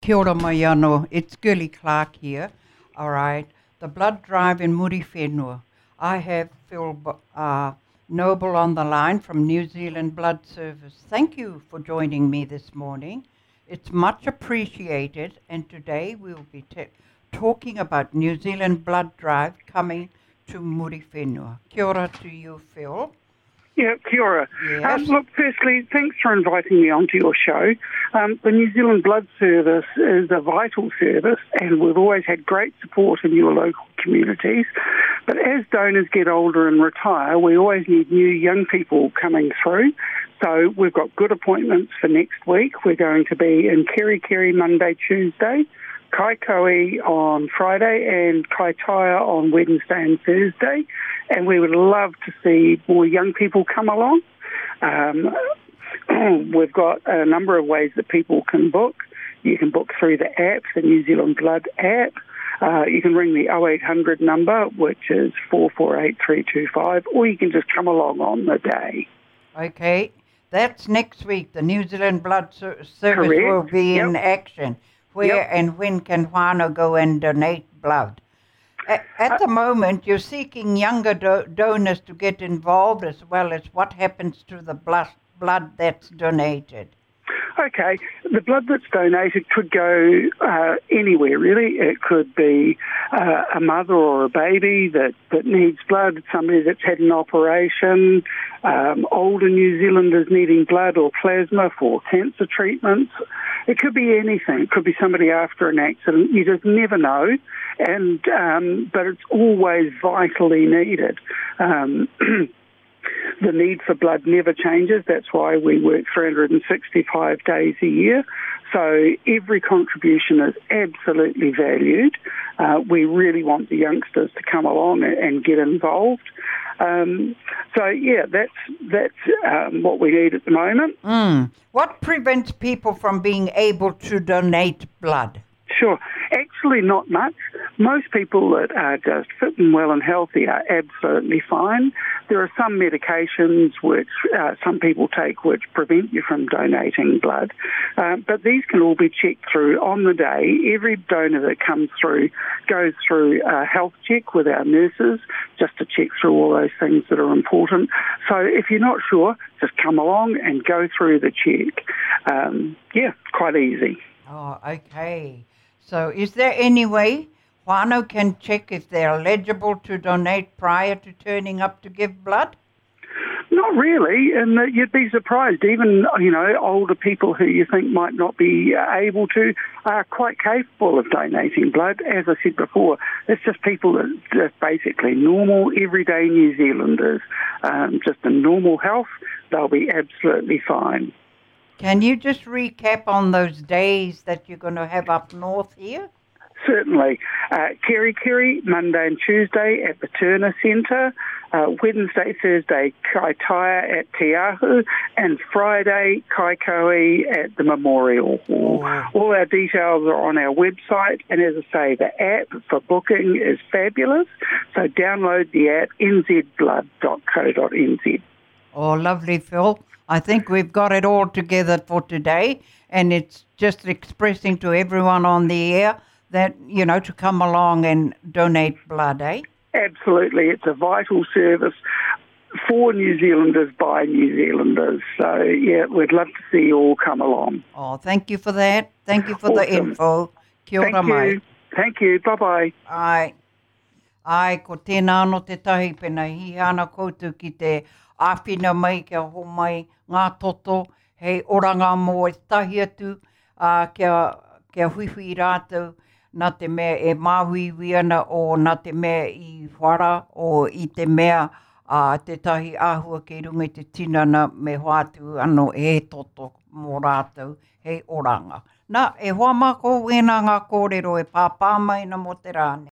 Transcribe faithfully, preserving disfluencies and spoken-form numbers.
Kia ora mai anō, it's Girly Clark here. All right, the blood drive in Muri Whenua. I have Phil uh, Noble on the line from New Zealand Blood Service. Thank you for joining me this morning. It's much appreciated, and today we'll be t- talking about New Zealand Blood Drive coming to Muri Whenua. Kia ora to you, Phil. Yeah, kia ora. Yes. Um, look, firstly, thanks for inviting me onto your show. Um, the New Zealand Blood Service is a vital service, and we've always had great support in your local communities. But as donors get older and retire, we always need new young people coming through. So we've got good appointments for next week. We're going to be in Kerikeri Monday, Tuesday, Kaikoui on Friday, and Kaitaia on Wednesday and Thursday. And we would love to see more young people come along. Um, we've got a number of ways that people can book. You can book through the app, the New Zealand Blood app. Uh, you can ring the oh eight hundred number, which is four four eight, three two five, or you can just come along on the day. Okay, that's next week. The New Zealand Blood Ser- Service Correct. will be Yep. in action. Where Yep. and when can whānau go and donate blood? At, at the moment, you're seeking younger do- donors to get involved, as well as what happens to the blood, blood that's donated. Okay, the blood that's donated could go uh, anywhere, really. It could be uh, a mother or a baby that, that needs blood, somebody that's had an operation, um, older New Zealanders needing blood or plasma for cancer treatments. It could be anything. It could be somebody after an accident. You just never know, and um, but it's always vitally needed. Um, The need for blood never changes. That's why we work three hundred sixty-five days a year. So every contribution is absolutely valued. Uh, we really want the youngsters to come along and, and get involved. Um, so, yeah, that's that's um, what we need at the moment. Mm. What prevents people from being able to donate blood? Sure. Actually, not much. Most people that are just fit and well and healthy are absolutely fine. There are some medications which uh, some people take which prevent you from donating blood, uh, but these can all be checked through on the day. Every donor that comes through goes through a health check with our nurses just to check through all those things that are important. So if you're not sure, just come along and go through the check. Um, yeah, it's quite easy. Oh, okay. So is there any way whānau can check if they're eligible to donate prior to turning up to give blood? Not really, and uh, you'd be surprised. Even, you know, older people who you think might not be uh, able to are quite capable of donating blood. As I said before, it's just people that are just basically normal, everyday New Zealanders, um, just in normal health. They'll be absolutely fine. Can you just recap on those days that you're going to have up north here? Certainly. Uh, Kerikeri, Monday and Tuesday at the Turner Centre, uh, Wednesday, Thursday, Kaitaia at Te Ahu, and Friday, Kaikoui at the Memorial Hall. Oh. All our details are on our website, and as I say, the app for booking is fabulous, so download the app, n z blood dot co dot n z. Oh, lovely, Phil. I think we've got it all together for today, and it's just expressing to everyone on the air that, you know, to come along and donate blood, eh? Absolutely. It's a vital service for New Zealanders by New Zealanders. So, yeah, we'd love to see you all come along. Oh, thank you for that. Thank you for the Awesome. info. Kia ora Thank mai. you. Thank you. Bye-bye. Ai, ai, ko tēnā no te tahi pena hi ana koutou ki te āwhina mai kia ho mai ngā toto, hei oranga mō e tahi atu, uh, kia, kia huihui rātou, nā te mea e māwiwi ana o nā te mea i whara o i te mea uh, te tahi āhua kei runga i te tinana me hoatu ano e toto mō rātou, hei oranga. Nā, e hoa mako wēnā ngā kōrero e pāpā mai na mo te rāne.